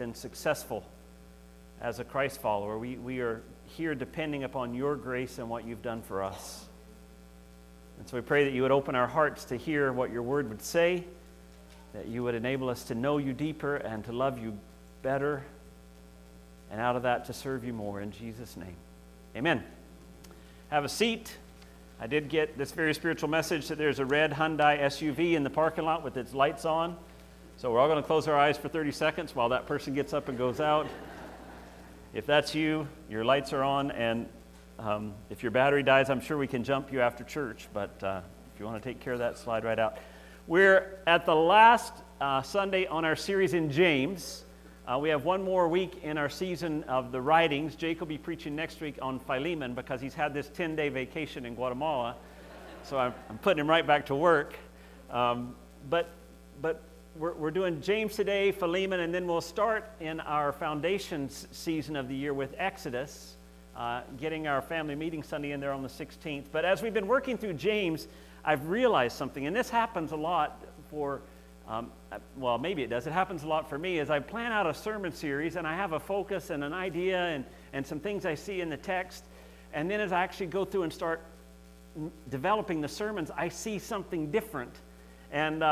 been successful as a Christ follower. We are here depending upon your grace and what you've done for us. And so we pray that you would open our hearts to hear what your word would say, that you would enable us to know you deeper and to love you better, and out of that to serve you more. In Jesus' name, amen. Have a seat. I did get this very spiritual message that there's a red Hyundai SUV in the parking lot with its lights on. So we're all going to close our eyes for 30 seconds while that person gets up and goes out. If that's you, your lights are on, and if your battery dies, I'm sure we can jump you after church, but if you want to take care of that, slide right out. We're at the last Sunday on our series in James. We have one more week in our season of the writings. Jake will be preaching next week on Philemon because he's had this 10-day vacation in Guatemala. So I'm putting him right back to work. But we're doing James today, Philemon, and then we'll start in our foundation season of the year with Exodus, getting our family meeting Sunday in there on the 16th. But as we've been working through James, I've realized something, and this happens a lot for well, maybe it does. It happens a lot for me as I plan out a sermon series and I have a focus and an idea and some things I see in the text. And then as I actually go through and start developing the sermons, I see something different. And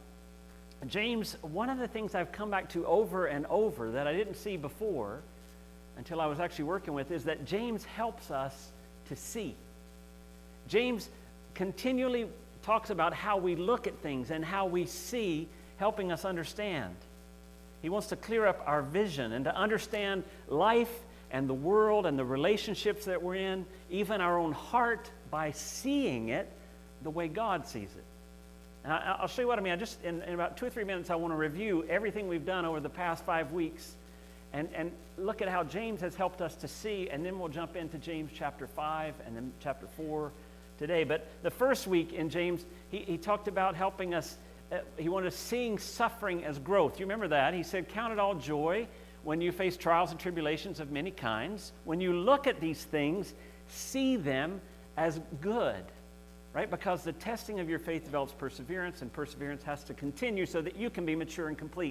James, one of the things I've come back to over and over that I didn't see before until I was actually working with is that James helps us to see. James continually talks about how we look at things and how we see, helping us understand. He wants to clear up our vision and to understand life and the world and the relationships that we're in, even our own heart, by seeing it the way God sees it. And I'll show you what I mean. I just in about 2 or 3 minutes, I want to review everything we've done over the past 5 weeks and look at how James has helped us to see, and then we'll jump into James chapter 5 and then chapter 4 today. But the first week in James, he talked about helping us, he wanted us seeing suffering as growth. You remember that? He said, count it all joy when you face trials and tribulations of many kinds. When you look at these things, see them as good, right? Because the testing of your faith develops perseverance, and perseverance has to continue so that you can be mature and complete.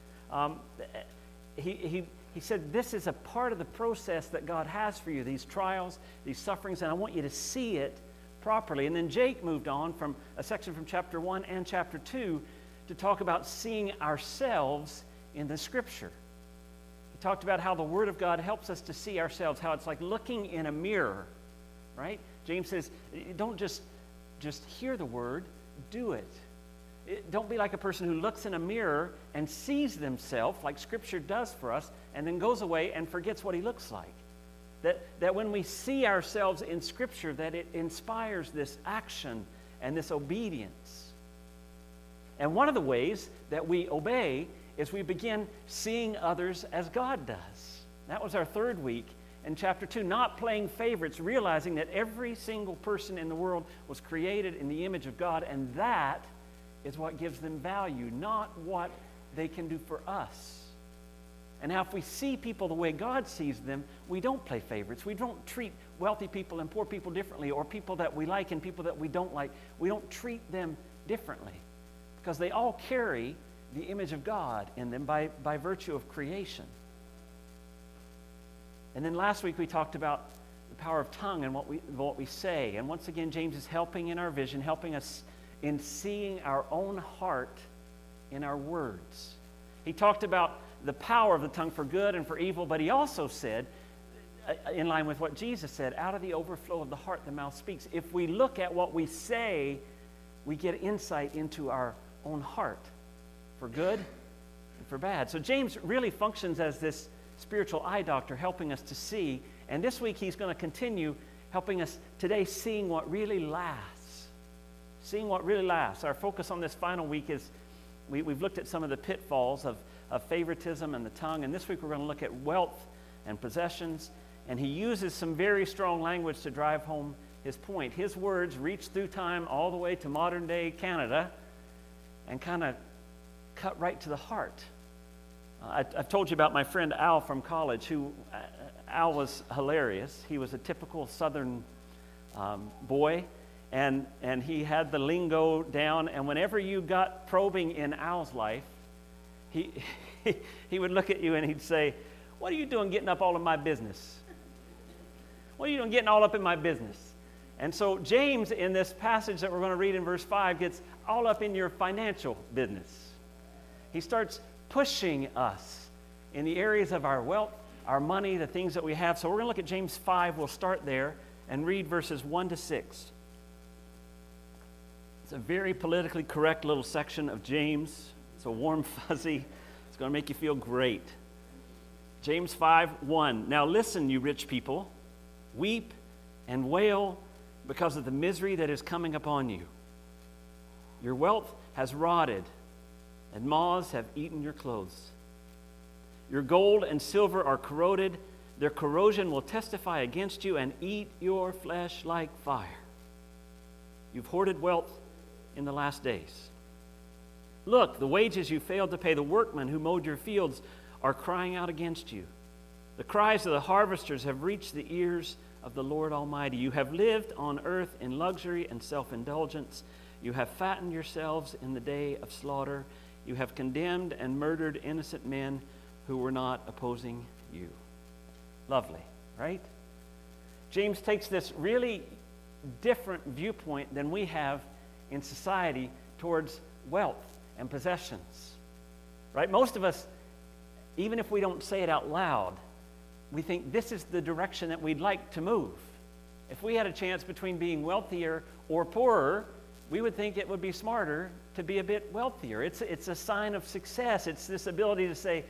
He said, this is a part of the process that God has for you, these trials, these sufferings, and I want you to see it properly. And then Jake moved on from a section from chapter 1 and chapter 2 to talk about seeing ourselves in the Scripture. He talked about how the Word of God helps us to see ourselves, how it's like looking in a mirror, right? James says, don't just hear the Word, do it. Don't be like a person who looks in a mirror and sees themselves, like Scripture does for us, and then goes away and forgets what he looks like. That when we see ourselves in Scripture, that it inspires this action and this obedience. And one of the ways that we obey is we begin seeing others as God does. That was our third week in chapter 2, not playing favorites, realizing that every single person in the world was created in the image of God, and that is what gives them value, not what they can do for us. And now if we see people the way God sees them, we don't play favorites. We don't treat wealthy people and poor people differently, or people that we like and people that we don't like. We don't treat them differently because they all carry the image of God in them by virtue of creation. And then last week we talked about the power of tongue and what we say. And once again, James is helping in our vision, helping us in seeing our own heart in our words. He talked about the power of the tongue for good and for evil, but he also said, in line with what Jesus said, out of the overflow of the heart the mouth speaks. If we look at what we say, we get insight into our own heart for good and for bad. So James really functions as this spiritual eye doctor, helping us to see. And this week he's going to continue helping us today seeing what really lasts. Seeing what really lasts. Our focus on this final week is we've looked at some of the pitfalls of favoritism and the tongue, and this week we're going to look at wealth and possessions, and he uses some very strong language to drive home his point. His words reach through time all the way to modern day Canada and kind of cut right to the heart. I've told you about my friend Al from college, who Al was hilarious. He was a typical Southern boy, and he had the lingo down, and whenever you got probing in Al's life, he, he would look at you and he'd say, what are you doing getting up all in my business? What are you doing getting all up in my business? And so James, in this passage that we're going to read in verse 5, gets all up in your financial business. He starts pushing us in the areas of our wealth, our money, the things that we have. So we're going to look at James 5. We'll start there and read verses 1 to 6. It's a very politically correct little section of James. It's a warm fuzzy. It's going to make you feel great. James 5:1. Now listen, you rich people, weep and wail because of the misery that is coming upon you. Your wealth has rotted, and moths have eaten your clothes. Your gold and silver are corroded. Their corrosion will testify against you and eat your flesh like fire. You've hoarded wealth in the last days. Look, the wages you failed to pay the workmen who mowed your fields are crying out against you. The cries of the harvesters have reached the ears of the Lord Almighty. You have lived on earth in luxury and self-indulgence. You have fattened yourselves in the day of slaughter. You have condemned and murdered innocent men who were not opposing you. Lovely, right? James takes this really different viewpoint than we have in society towards wealth and possessions, right? Most of us, even if we don't say it out loud, we think this is the direction that we'd like to move. If we had a chance between being wealthier or poorer, we would think it would be smarter to be a bit wealthier. It's a sign of success. It's this ability to say,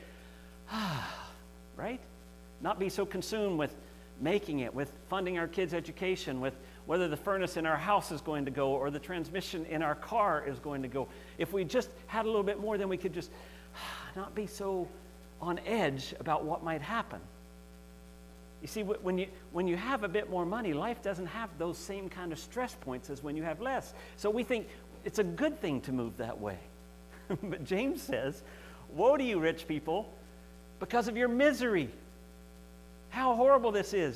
right? Not be so consumed with making it, with funding our kids' education, with whether the furnace in our house is going to go or the transmission in our car is going to go. If we just had a little bit more, then we could just not be so on edge about what might happen. You see, when you have a bit more money, life doesn't have those same kind of stress points as when you have less. So we think it's a good thing to move that way. But James says, woe to you, rich people, because of your misery. How horrible this is.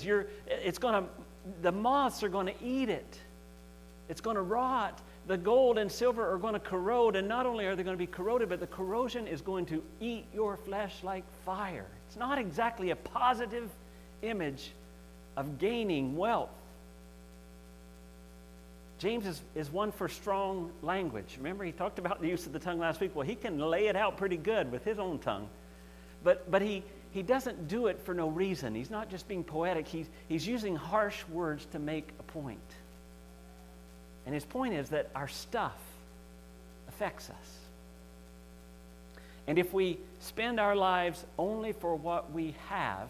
The moths are going to eat it. It's going to rot. The gold and silver are going to corrode, and not only are they going to be corroded, but the corrosion is going to eat your flesh like fire. It's not exactly a positive image of gaining wealth. James is one for strong language. Remember, he talked about the use of the tongue last week. Well, he can lay it out pretty good with his own tongue. But he doesn't do it for no reason. He's not just being poetic. He's using harsh words to make a point. And his point is that our stuff affects us. And if we spend our lives only for what we have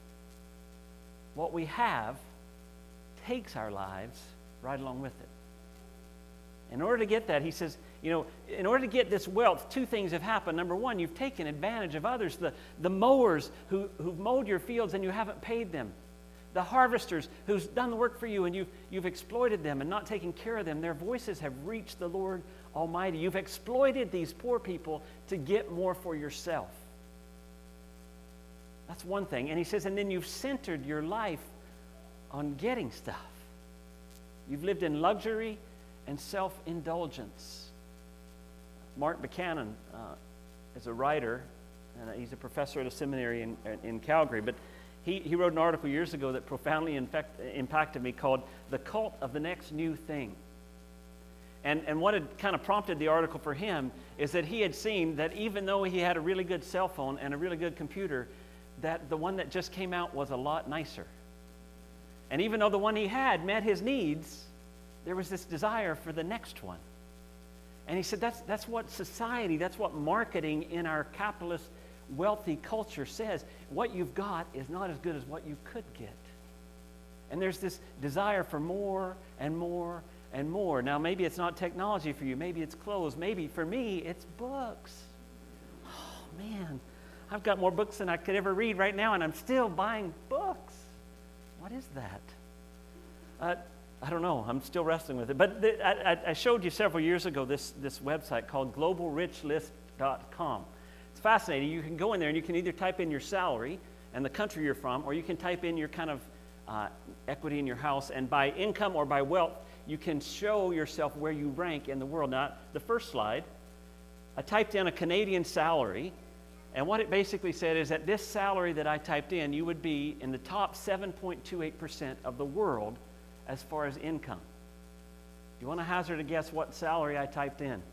takes our lives right along with it. In order to get that, he says, in order to get this wealth, two things have happened. Number one, you've taken advantage of others, the mowers who've mowed your fields and you haven't paid them. The harvesters who's done the work for you and you've exploited them and not taken care of them. Their voices have reached the Lord Almighty. You've exploited these poor people to get more for yourself. That's one thing. And he says, and then you've centered your life on getting stuff. You've lived in luxury and self-indulgence. Mark Buchanan is a writer, and he's a professor at a seminary in Calgary, but he wrote an article years ago that profoundly impacted me called The Cult of the Next New Thing. And what had kind of prompted the article for him is that he had seen that even though he had a really good cell phone and a really good computer, that the one that just came out was a lot nicer. And even though the one he had met his needs, there was this desire for the next one. And he said that's what society, that's what marketing in our capitalist, wealthy culture says. What you've got is not as good as what you could get. And there's this desire for more and more and more. Now, maybe it's not technology for you. Maybe it's clothes. Maybe for me, it's books. Oh, man. I've got more books than I could ever read right now, and I'm still buying books. What is that? I don't know. I'm still wrestling with it. But I showed you several years ago this website called globalrichlist.com. It's fascinating. You can go in there and you can either type in your salary and the country you're from, or you can type in your kind of equity in your house. And by income or by wealth, you can show yourself where you rank in the world. Now, the first slide, I typed in a Canadian salary, And what it basically said is that this salary that I typed in, you would be in the top 7.28% of the world as far as income. Do you want to hazard a guess what salary I typed in?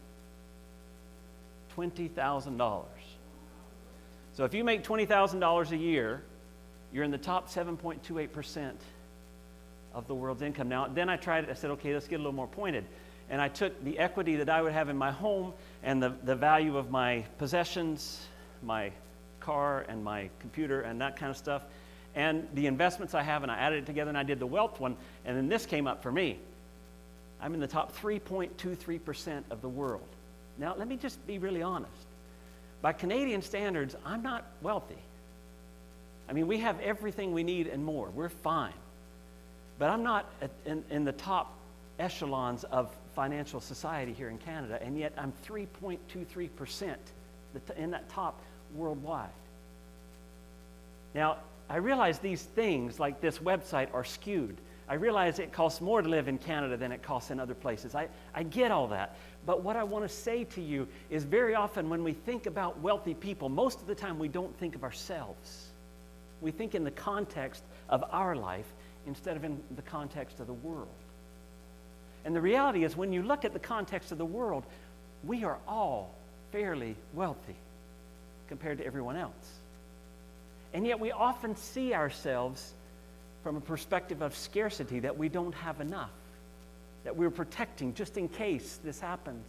$20,000. So if you make $20,000 a year, you're in the top 7.28% of the world's income. Now, then I said, okay, let's get a little more pointed. And I took the equity that I would have in my home and the value of my possessions, my car and my computer and that kind of stuff, and the investments I have, and I added it together, and I did the wealth one, and then this came up for me. I'm in the top 3.23% of the world. Now, let me just be really honest. By Canadian standards, I'm not wealthy. I mean, we have everything we need and more. We're fine. But I'm not in the top echelons of financial society here in Canada, and yet I'm 3.23% in that top worldwide. Now, I realize these things like this website are skewed. I realize it costs more to live in Canada than it costs in other places. I get all that. But what I want to say to you is very often when we think about wealthy people, most of the time we don't think of ourselves. We think in the context of our life instead of in the context of the world. And the reality is when you look at the context of the world, we are all fairly wealthy compared to everyone else. And yet we often see ourselves from a perspective of scarcity, that we don't have enough, that we're protecting just in case this happens.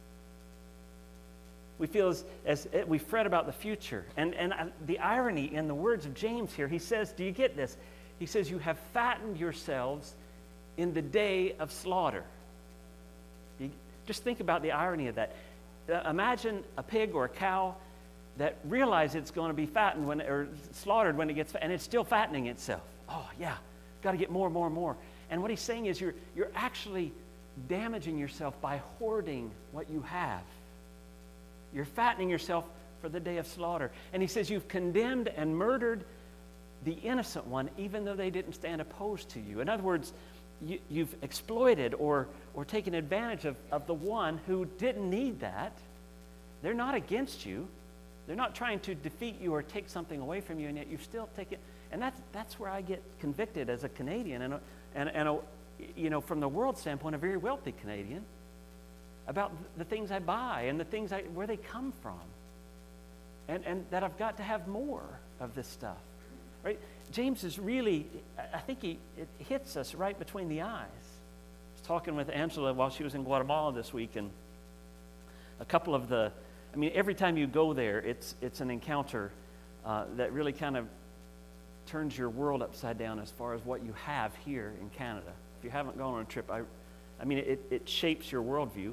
We feel as we fret about the future. And the irony in the words of James here, he says, do you get this? He says, you have fattened yourselves in the day of slaughter. Just think about the irony of that. Imagine a pig or a cow that realizes it's going to be fattened or slaughtered when it gets, and it's still fattening itself. Oh yeah, got to get more, more, more. And what he's saying is you're actually damaging yourself by hoarding what you have. You're fattening yourself for the day of slaughter. And he says you've condemned and murdered the innocent one, even though they didn't stand opposed to you. In other words, you've exploited or taken advantage of the one who didn't need that. They're not against you. They're not trying to defeat you or take something away from you, and yet you've still taken. And that's where I get convicted as a Canadian, and from the world standpoint, a very wealthy Canadian, about the things I buy and the things where they come from, and that I've got to have more of this stuff, right? James is really, I think it hits us right between the eyes. I was talking with Angela while she was in Guatemala this week, and a couple of every time you go there, it's an encounter that really kind of turns your world upside down as far as what you have here in Canada. If you haven't gone on a trip, it shapes your worldview.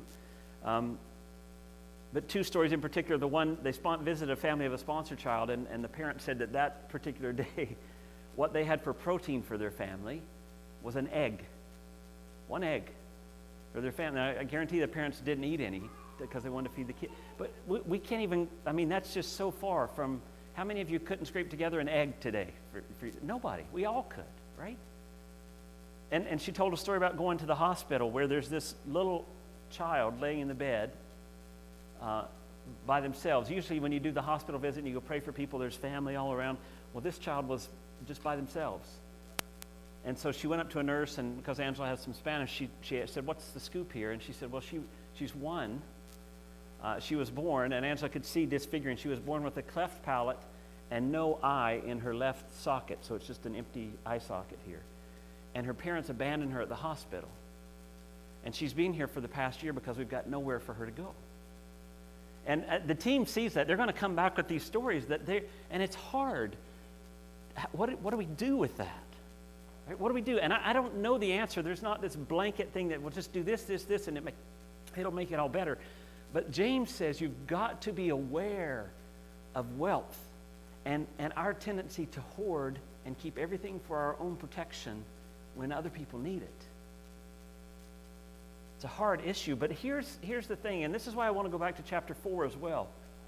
But two stories in particular. The one, they visited a family of a sponsor child, and the parent said that particular day, what they had for protein for their family was an egg. One egg for their family. Now, I guarantee the parents didn't eat any because they wanted to feed the kid. But we can't even, that's just so far from, how many of you couldn't scrape together an egg today? For nobody. We all could, right? And she told a story about going to the hospital where there's this little child laying in the bed by themselves. Usually when you do the hospital visit and you go pray for people, there's family all around. Well, this child was just by themselves. And so she went up to a nurse, and because Angela has some Spanish, she said, what's the scoop here? And she said, well, she's one. She was born, and Angela could see disfiguring. She was born with a cleft palate and no eye in her left socket, so it's just an empty eye socket here. And her parents abandoned her at the hospital. And she's been here for the past year because we've got nowhere for her to go. And the team sees that. They're going to come back with these stories, and it's hard. What do we do with that? Right? What do we do? And I don't know the answer. There's not this blanket thing that we'll just do this, and it'll make it all better. But James says you've got to be aware of wealth and our tendency to hoard and keep everything for our own protection when other people need it. It's a hard issue, but here's the thing, and this is why I want to go back to chapter 4 as well.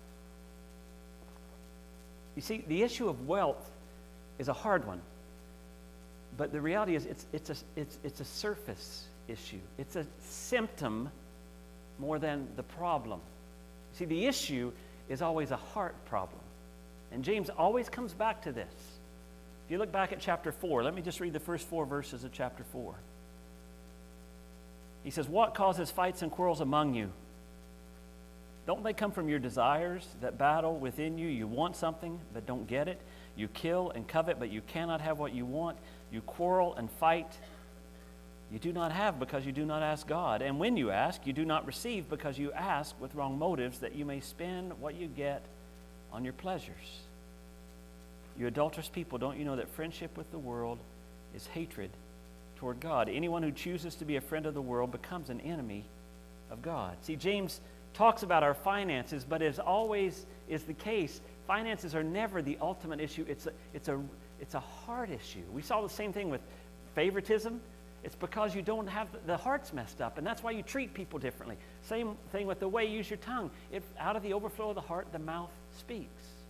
You see, the issue of wealth is a hard one, but the reality is it's a surface issue. It's a symptom more than the problem. See, the issue is always a heart problem. And James always comes back to this. If you look back at chapter 4, let me just read the first 4 verses of chapter 4. He says, what causes fights and quarrels among you? Don't they come from your desires that battle within you? You want something, but don't get it. You kill and covet, but you cannot have what you want. You quarrel and fight. You do not have because you do not ask God. And when you ask, you do not receive because you ask with wrong motives, that you may spend what you get on your pleasures. You adulterous people, don't you know that friendship with the world is hatred toward God? Anyone who chooses to be a friend of the world becomes an enemy of God. See, James talks about our finances, but as always is the case, finances are never the ultimate issue. It's a heart issue. We saw the same thing with favoritism. It's because you don't have the heart's messed up, and that's why you treat people differently. Same thing with the way you use your tongue. Out of the overflow of the heart, the mouth speaks.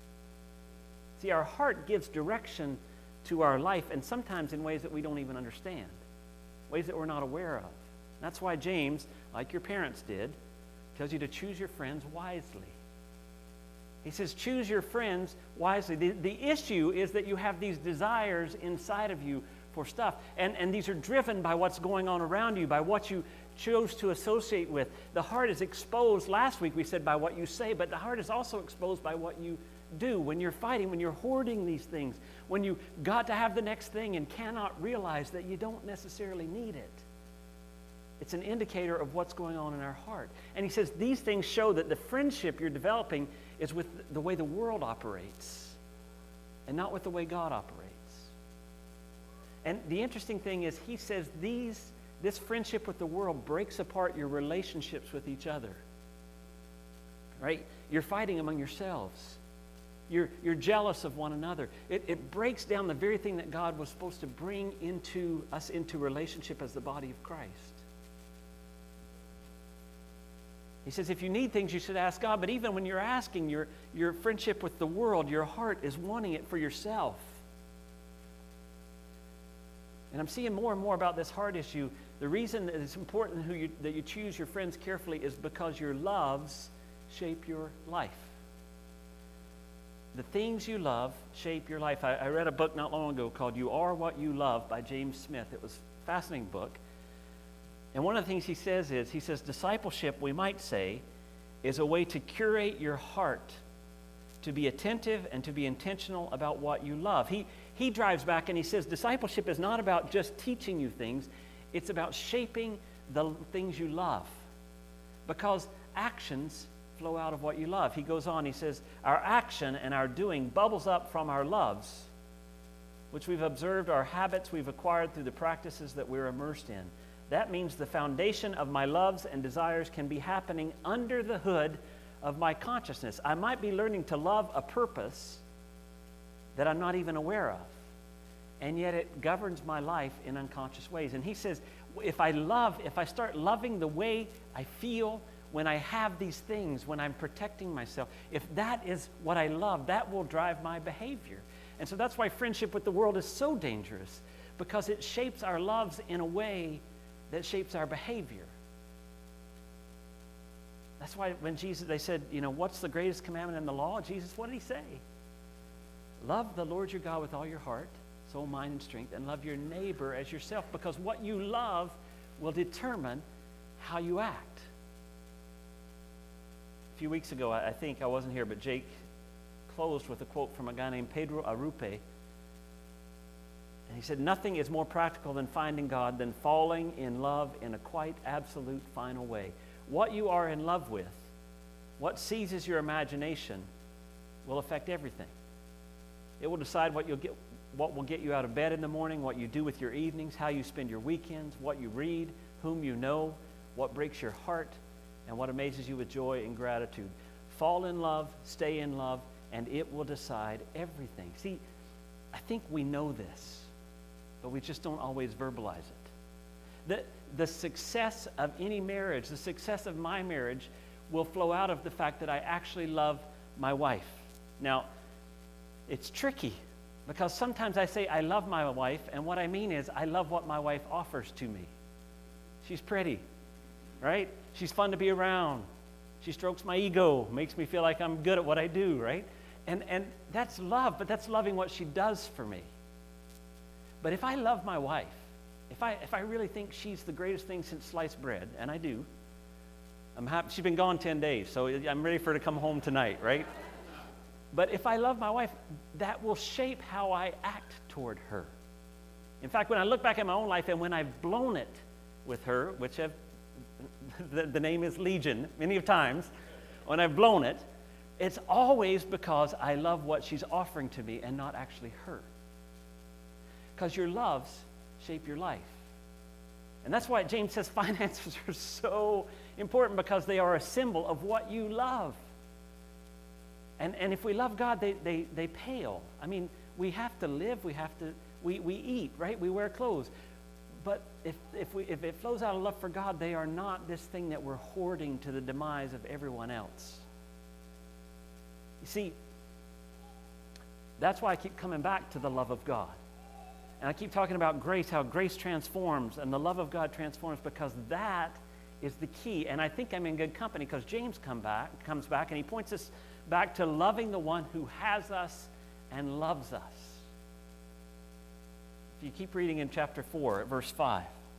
See, our heart gives direction to our life, and sometimes in ways that we don't even understand, ways that we're not aware of. That's why James, like your parents did, tells you to choose your friends wisely. He says, choose your friends wisely. The issue is that you have these desires inside of you for stuff, and these are driven by what's going on around you, by what you chose to associate with. The heart is exposed, last week we said, by what you say, but the heart is also exposed by what you do. When you're fighting, when you're hoarding these things, when you got to have the next thing and cannot realize that you don't necessarily need it. It's an indicator of what's going on in our heart. And he says these things show that the friendship you're developing is with the way the world operates and not with the way God operates. And the interesting thing is he says this friendship with the world breaks apart your relationships with each other. Right? You're fighting among yourselves. You're jealous of one another. It breaks down the very thing that God was supposed to bring into us into relationship as the body of Christ. He says if you need things, you should ask God. But even when you're asking, your friendship with the world, your heart is wanting it for yourself. And I'm seeing more and more about this heart issue. The reason that it's important that you choose your friends carefully is because your loves shape your life. The things you love shape your life. I read a book not long ago called You Are What You Love by James Smith. It was a fascinating book. And one of the things he says discipleship, we might say, is a way to curate your heart, to be attentive and to be intentional about what you love. He drives back and he says discipleship is not about just teaching you things. It's about shaping the things you love. Because actions flow out of what you love. He goes on, he says, our action and our doing bubbles up from our loves, which we've observed, our habits we've acquired through the practices that we're immersed in. That means the foundation of my loves and desires can be happening under the hood of my consciousness. I might be learning to love a purpose that I'm not even aware of, and yet it governs my life in unconscious ways. And he says, if I start loving the way I feel when I have these things, when I'm protecting myself, if that is what I love, that will drive my behavior. And so that's why friendship with the world is so dangerous, because it shapes our loves in a way that shapes our behavior. That's why when they said, what's the greatest commandment in the law? Jesus, what did he say? Love the Lord your God with all your heart, soul, mind, and strength, and love your neighbor as yourself, because what you love will determine how you act. A few weeks ago, I think I wasn't here, but Jake closed with a quote from a guy named Pedro Arrupe. And he said, nothing is more practical than finding God than falling in love in a quite absolute final way. What you are in love with, what seizes your imagination, will affect everything. It will decide what will get you out of bed in the morning, what you do with your evenings, how you spend your weekends, what you read, whom you know, what breaks your heart, and what amazes you with joy and gratitude. Fall in love, stay in love, and it will decide everything. See, I think we know this, but we just don't always verbalize it. The success of any marriage, the success of my marriage, will flow out of the fact that I actually love my wife. Now, it's tricky, because sometimes I say I love my wife, and what I mean is I love what my wife offers to me. She's pretty, right? She's fun to be around. She strokes my ego, makes me feel like I'm good at what I do, right? And that's love, but that's loving what she does for me. But if I love my wife, if I really think she's the greatest thing since sliced bread, and I do, I'm happy. She's been gone 10 days, so I'm ready for her to come home tonight, right? But if I love my wife, that will shape how I act toward her. In fact, when I look back at my own life and when I've blown it with her, which the name is Legion many of times, when I've blown it, it's always because I love what she's offering to me and not actually her. Because your loves shape your life. And that's why James says finances are so important, because they are a symbol of what you love. And if we love God, they pale. I mean, we have to live, we eat, right? We wear clothes. But if it flows out of love for God, they are not this thing that we're hoarding to the demise of everyone else. You see, that's why I keep coming back to the love of God. And I keep talking about grace, how grace transforms and the love of God transforms, because that is the key. And I think I'm in good company, because James comes back and he points us back to loving the one who has us and loves us. If you keep reading in chapter 4 at verse 5.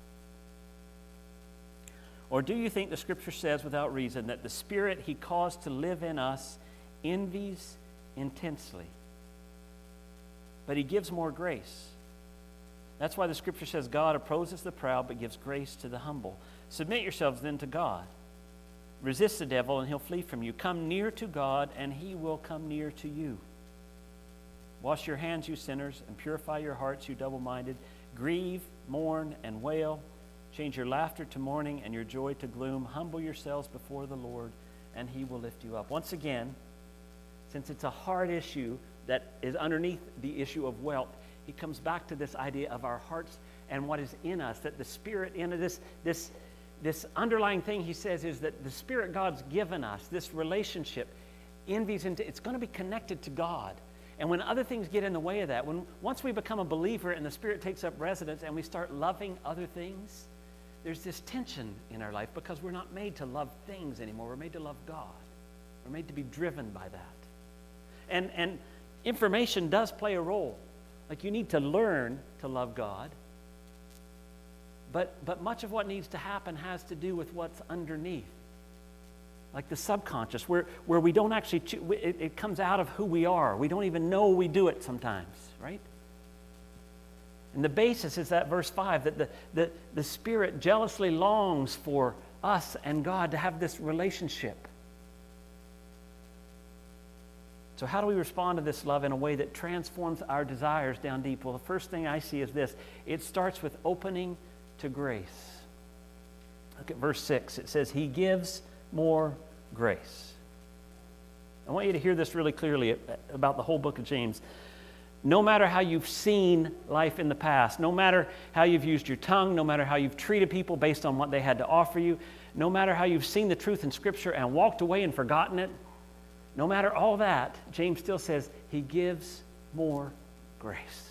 Or do you think the scripture says without reason that the Spirit he caused to live in us envies intensely, but he gives more grace? That's why the scripture says God opposes the proud but gives grace to the humble. Submit yourselves then to God. Resist the devil and he'll flee from you. Come near to God and he will come near to you. Wash your hands, you sinners, and purify your hearts, you double-minded. Grieve, mourn, and wail. Change your laughter to mourning and your joy to gloom. Humble yourselves before the Lord and he will lift you up. Once again, since it's a hard issue that is underneath the issue of wealth, he comes back to this idea of our hearts and what is in us, that the Spirit in this underlying thing he says is that the Spirit God's given us, this relationship, it's going to be connected to God. And when other things get in the way of that, once we become a believer and the Spirit takes up residence and we start loving other things, there's this tension in our life, because we're not made to love things anymore. We're made to love God. We're made to be driven by that. And information does play a role. Like, you need to learn to love God. But much of what needs to happen has to do with what's underneath. Like the subconscious, where we don't actually, it comes out of who we are. We don't even know we do it sometimes, right? And the basis is that verse 5, that the Spirit jealously longs for us and God to have this relationship. So how do we respond to this love in a way that transforms our desires down deep? Well, the first thing I see is this. It starts with opening to grace. Look at verse 6. It says, he gives more grace. I want you to hear this really clearly about the whole book of James. No matter how you've seen life in the past, no matter how you've used your tongue, no matter how you've treated people based on what they had to offer you, no matter how you've seen the truth in Scripture and walked away and forgotten it, no matter all that, James still says he gives more grace.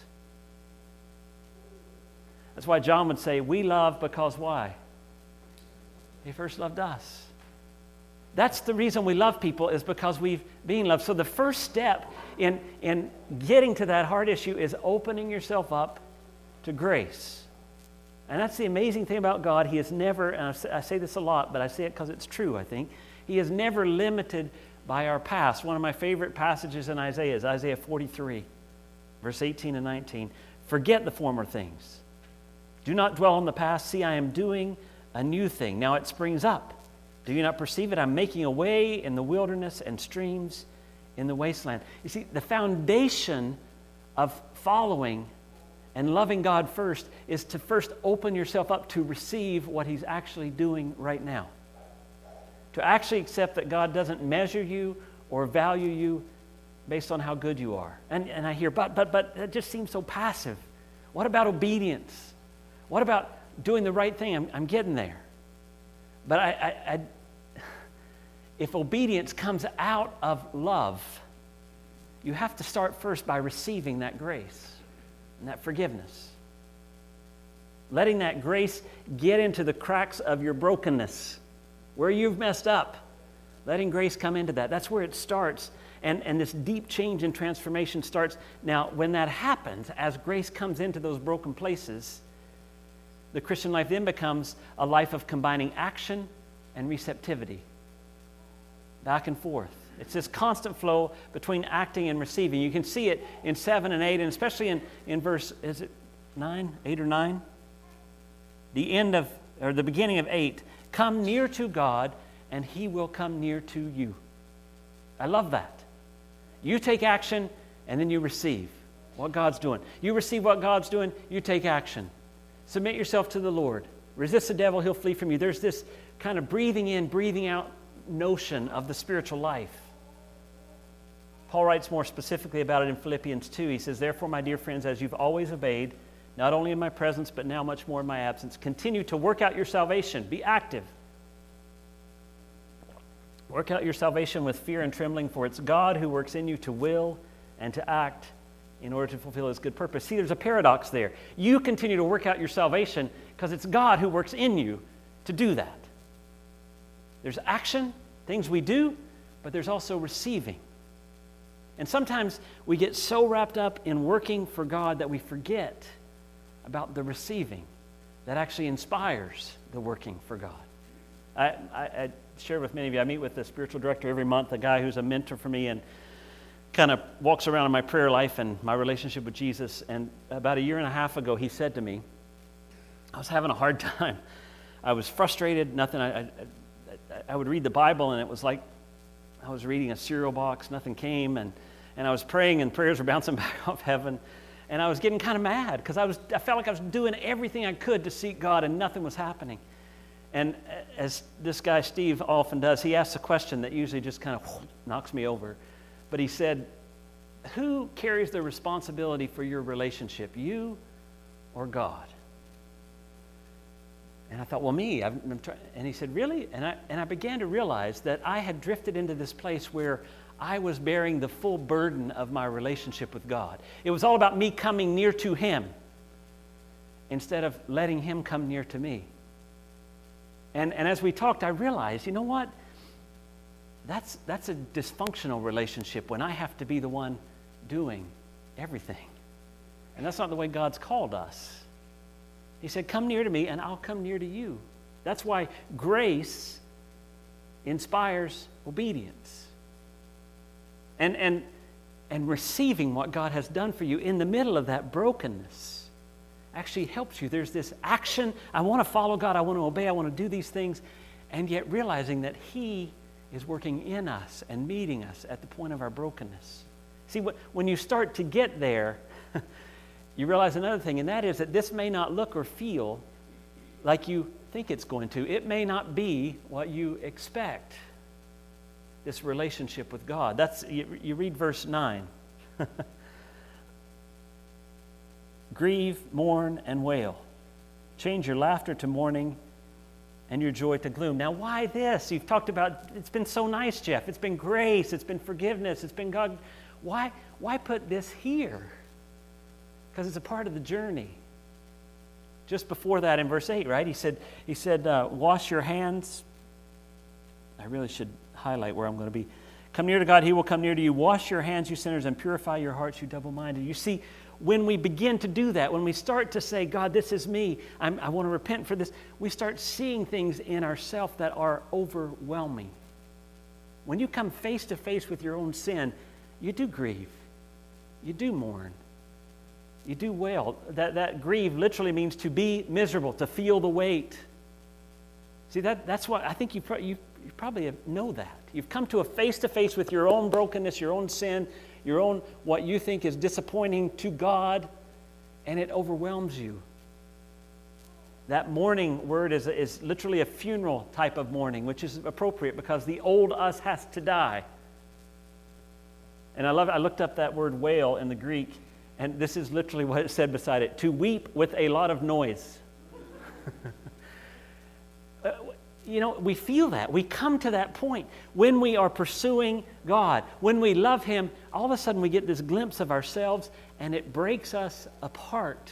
That's why John would say, we love because why? He first loved us. That's the reason we love people, is because we've been loved. So the first step in getting to that hard issue is opening yourself up to grace. And that's the amazing thing about God. He is never, and I say this a lot, but I say it because it's true, I think. He is never limited by our past. One of my favorite passages in Isaiah is Isaiah 43, verse 18 and 19. Forget the former things. Do not dwell on the past. See, I am doing a new thing. Now it springs up. Do you not perceive it? I'm making a way in the wilderness and streams in the wasteland. You see, the foundation of following and loving God first is to first open yourself up to receive what He's actually doing right now. To actually accept that God doesn't measure you or value you based on how good you are. And I hear, but that just seems so passive. What about obedience? What about doing the right thing? I'm getting there. But if obedience comes out of love, you have to start first by receiving that grace and that forgiveness. Letting that grace get into the cracks of your brokenness, where you've messed up. Letting grace come into that. That's where it starts. and this deep change and transformation starts. Now, when that happens, as grace comes into those broken places, the Christian life then becomes a life of combining action and receptivity, back and forth. It's this constant flow between acting and receiving. You can see it in 7 and 8, and especially in verse, is it 9, 8 or 9? The beginning of 8. Come near to God, and He will come near to you. I love that. You take action, and then you receive what God's doing. You receive what God's doing, you take action. Submit yourself to the Lord. Resist the devil, he'll flee from you. There's this kind of breathing in, breathing out notion of the spiritual life. Paul writes more specifically about it in Philippians 2. He says, therefore, my dear friends, as you've always obeyed, not only in my presence, but now much more in my absence, continue to work out your salvation. Be active. Work out your salvation with fear and trembling, for it's God who works in you to will and to act in order to fulfill His good purpose. See, there's a paradox there. You continue to work out your salvation because it's God who works in you to do that. There's action, things we do, but there's also receiving. And sometimes we get so wrapped up in working for God that we forget about the receiving that actually inspires the working for God. I share with many of you, I meet with the spiritual director every month, a guy who's a mentor for me and kind of walks around in my prayer life and my relationship with Jesus. And about 1.5 years ago, he said to me, I was having a hard time. I was frustrated, nothing. I would read the Bible and it was like I was reading a cereal box, nothing came, and I was praying and prayers were bouncing back off heaven, and I was getting kind of mad because I felt like I was doing everything I could to seek God and nothing was happening. And as this guy Steve often does, he asks a question that usually just kind of knocks me over. But he said, who carries the responsibility for your relationship, you or God? And I thought, well, me. I'm trying. And he said, really? And I began to realize that I had drifted into this place where I was bearing the full burden of my relationship with God. It was all about me coming near to Him instead of letting Him come near to me. And as we talked, I realized, you know what? That's a dysfunctional relationship when I have to be the one doing everything. And that's not the way God's called us. He said, come near to me and I'll come near to you. That's why grace inspires obedience. And receiving what God has done for you in the middle of that brokenness actually helps you. There's this action. I want to follow God. I want to obey. I want to do these things. And yet realizing that He is working in us and meeting us at the point of our brokenness. See, when you start to get there, you realize another thing, and that is that this may not look or feel like you think it's going to. It may not be what you expect, this relationship with God. You read verse 9. Grieve, mourn, and wail. Change your laughter to mourning and your joy to gloom. Now, why this? You've talked about, it's been so nice, Jeff. It's been grace. It's been forgiveness. It's been God. Why put this here? Because it's a part of the journey. Just before that in verse 8, right? He said, wash your hands. I really should highlight where I'm going to be. Come near to God, He will come near to you. Wash your hands, you sinners, and purify your hearts, you double-minded. You see, when we begin to do that, when we start to say, God, this is me, I want to repent for this, we start seeing things in ourselves that are overwhelming. When you come face to face with your own sin, you do grieve. You do mourn. You do wail. That grieve literally means to be miserable, to feel the weight. See, that's what I think you probably know that. You've come to a face-to-face with your own brokenness, your own sin, your own what you think is disappointing to God, and it overwhelms you. That mourning word is literally a funeral type of mourning, which is appropriate because the old us has to die. And I looked up that word wail in the Greek, and this is literally what it said beside it: to weep with a lot of noise. We feel that. We come to that point when we are pursuing God. When we love Him, all of a sudden we get this glimpse of ourselves, and it breaks us apart.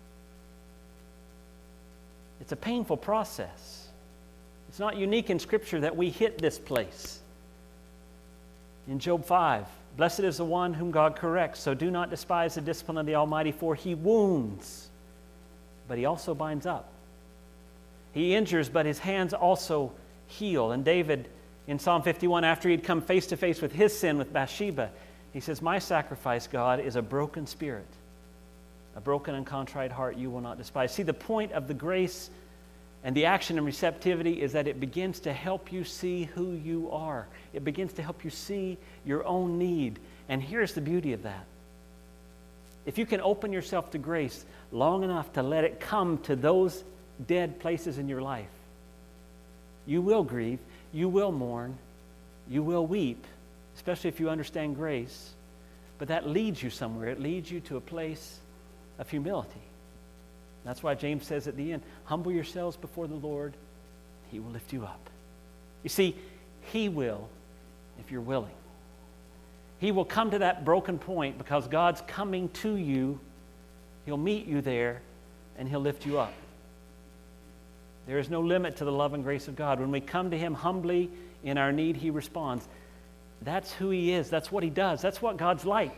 It's a painful process. It's not unique in Scripture that we hit this place. In Job 5, Blessed is the one whom God corrects. So do not despise the discipline of the Almighty, for he wounds, but he also binds up. He injures, but his hands also heal. And David, in Psalm 51, after he'd come face to face with his sin with Bathsheba, he says, my sacrifice, God, is a broken spirit. A broken and contrite heart you will not despise. See, the point of the grace and the action and receptivity is that it begins to help you see who you are. It begins to help you see your own need. And here's the beauty of that. If you can open yourself to grace long enough to let it come to those dead places in your life, you will grieve, you will mourn, you will weep, especially if you understand grace. But that leads you somewhere. It leads you to a place of humility. That's why James says at the end, humble yourselves before the Lord, he will lift you up. You see, he will if you're willing. He will come to that broken point because God's coming to you. He'll meet you there and he'll lift you up. There is no limit to the love and grace of God. When we come to him humbly in our need, he responds. That's who he is. That's what he does. That's what God's like.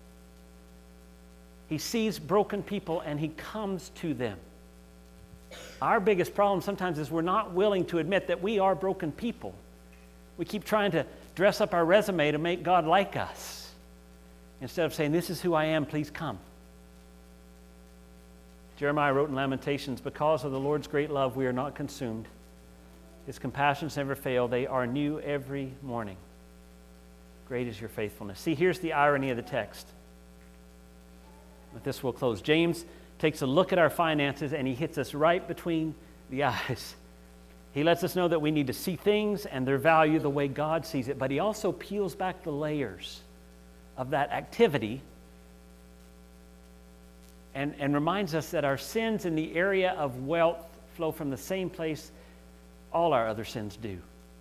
He sees broken people and he comes to them. Our biggest problem sometimes is we're not willing to admit that we are broken people. We keep trying to dress up our resume to make God like us instead of saying, this is who I am, please come. Jeremiah wrote in Lamentations, because of the Lord's great love we are not consumed. His compassions never fail. They are new every morning. Great is your faithfulness. See, here's the irony of the text. With this, we'll close. James takes a look at our finances and he hits us right between the eyes. He lets us know that we need to see things and their value the way God sees it, but he also peels back the layers of that activity and reminds us that our sins in the area of wealth flow from the same place all our other sins do.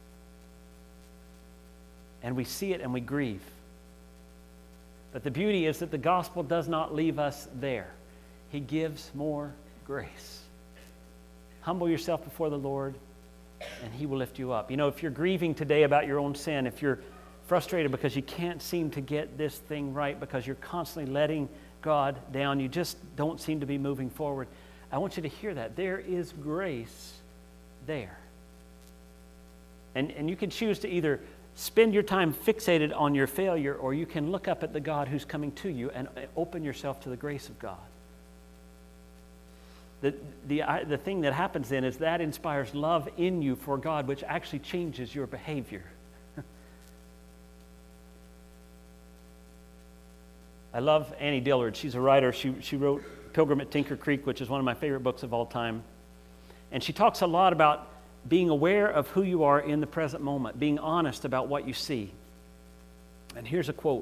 And we see it and we grieve. But the beauty is that the gospel does not leave us there. He gives more grace. Humble yourself before the Lord, and he will lift you up. You know, if you're grieving today about your own sin, if you're frustrated because you can't seem to get this thing right, because you're constantly letting God down, you just don't seem to be moving forward, I want you to hear that. There is grace there. And you can choose to either spend your time fixated on your failure, or you can look up at the God who's coming to you and open yourself to the grace of God. The thing that happens then is that inspires love in you for God, which actually changes your behavior. I love Annie Dillard. She's a writer. She wrote Pilgrim at Tinker Creek, which is one of my favorite books of all time. And she talks a lot about being aware of who you are in the present moment, being honest about what you see. And here's a quote.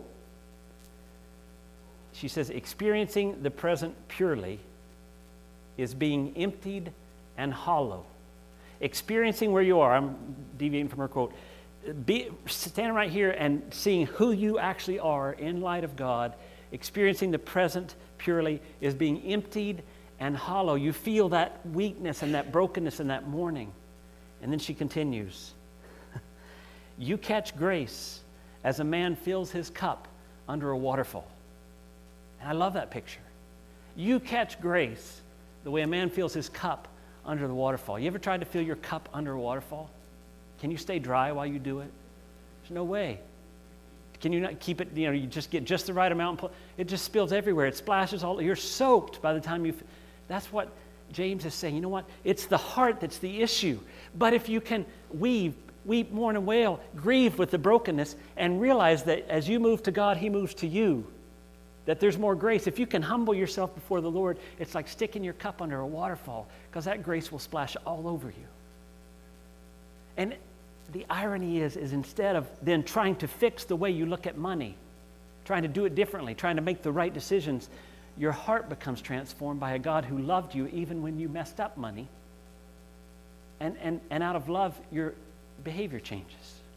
She says, experiencing the present purely is being emptied and hollow. Experiencing where you are, I'm deviating from her quote, standing right here and seeing who you actually are in light of God, experiencing the present purely is being emptied and hollow. You feel that weakness and that brokenness and that mourning. And then she continues, you catch grace as a man fills his cup under a waterfall. And I love that picture. You catch grace the way a man fills his cup under the waterfall. You ever tried to fill your cup under a waterfall? Can you stay dry while you do it? There's no way. Can you not keep it, you just get just the right amount. It just spills everywhere. It splashes all, you're soaked by the time that's what James is saying. You know what? It's the heart that's the issue. But if you can weep, mourn, and wail, grieve with the brokenness, and realize that as you move to God, he moves to you, that there's more grace. If you can humble yourself before the Lord, it's like sticking your cup under a waterfall, because that grace will splash all over you. And the irony is instead of then trying to fix the way you look at money, trying to do it differently, trying to make the right decisions, your heart becomes transformed by a God who loved you even when you messed up money. And out of love, your behavior changes.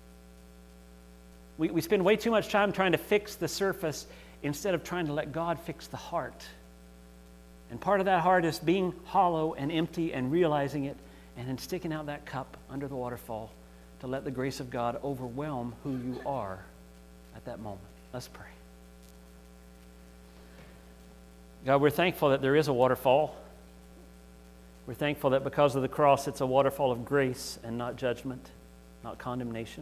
We spend way too much time trying to fix the surface instead of trying to let God fix the heart. And part of that heart is being hollow and empty and realizing it, and then sticking out that cup under the waterfall to let the grace of God overwhelm who you are at that moment. Let's pray. God, we're thankful that there is a waterfall. We're thankful that because of the cross, it's a waterfall of grace and not judgment, not condemnation.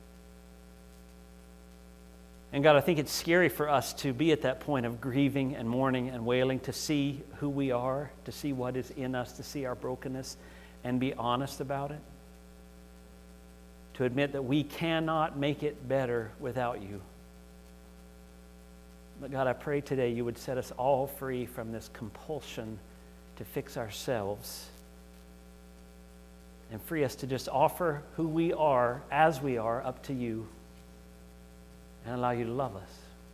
And God, I think it's scary for us to be at that point of grieving and mourning and wailing, to see who we are, to see what is in us, to see our brokenness and be honest about it. To admit that we cannot make it better without you. But God, I pray today you would set us all free from this compulsion to fix ourselves and free us to just offer who we are as we are up to you and allow you to love us.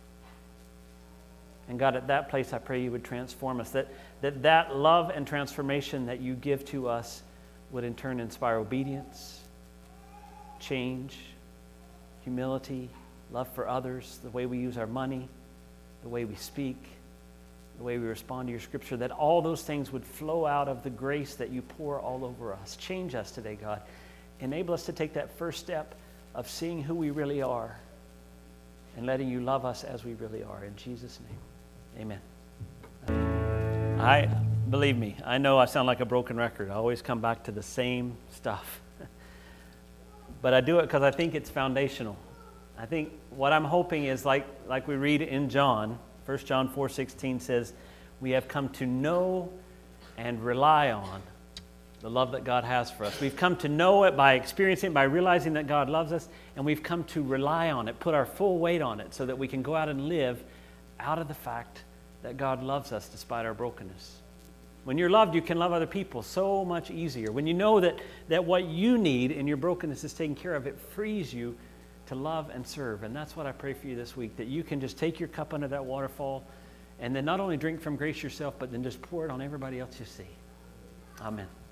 And God, at that place, I pray you would transform us, that love and transformation that you give to us would in turn inspire obedience, change, humility, love for others, the way we use our money, the way we speak, the way we respond to your scripture, that all those things would flow out of the grace that you pour all over us. Change us today, God. Enable us to take that first step of seeing who we really are and letting you love us as we really are. In Jesus' name, amen. Believe me, I know I sound like a broken record. I always come back to the same stuff. But I do it because I think it's foundational. I think what I'm hoping is like we read in John, 1 John 4:16 says, we have come to know and rely on the love that God has for us. We've come to know it by experiencing it, by realizing that God loves us, and we've come to rely on it, put our full weight on it, so that we can go out and live out of the fact that God loves us despite our brokenness. When you're loved, you can love other people so much easier. When you know that what you need in your brokenness is taken care of, it frees you to love and serve. And that's what I pray for you this week, that you can just take your cup under that waterfall and then not only drink from grace yourself, but then just pour it on everybody else you see. Amen.